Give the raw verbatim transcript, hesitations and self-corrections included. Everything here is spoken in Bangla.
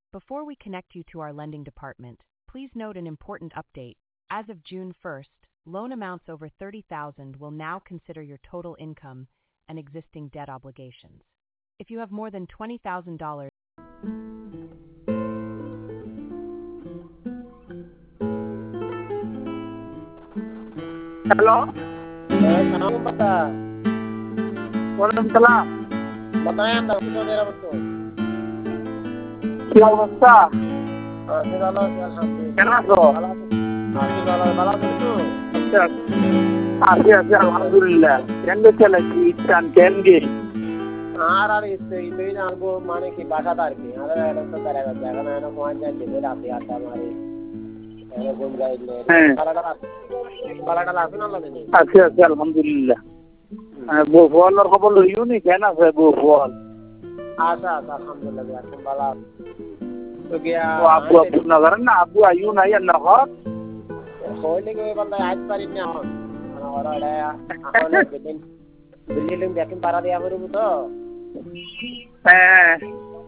Before we connect you to our lending department, please note an important update. As of June first, loan amounts over thirty thousand dollars will now consider your total income and existing debt obligations. If you have more than twenty thousand dollars, hello, হ্যাঁ, সালাম বাতা। ওয়ালাইকুম সালাম। বাতায়েন দাও কিছু দেরা বলতো। কি অবস্থা? আছি ভালো আছি আলহামদুলিল্লাহ। কেমন আছো? ভালো আছি। আছি ভালো ভালো আছো তো? আচ্ছা, আছি আছি আলহামদুলিল্লাহ। কেন চালাচ্ছি ইস্টান কেন গে? আর আর ইচ্ছে ইতেই জানবো মানে কি বাসা আর কি আর এটা তো তারা গেছে এখন এনে কোন যায় দিলে রাতে আড্ডা মারি এনে ঘুম যাইলে পালাটা পালাটা লাগছে না লাগে আছি আছি আলহামদুলিল্লাহ। বউ ফলের খবর লইও নি কেন আছে বউ ফল? আচ্ছা আচ্ছা আলহামদুলিল্লাহ এখন ভালো তো গিয়া আব্বু আব্বু না করেন না আব্বু আইও নাই আর না হত হইলে গিয়ে বলতে আজ পারি না এখন মানে ওরা এখন বিল্ডিং বিল্ডিং দেখেন পারা দেওয়া করবো তো হ্যাঁ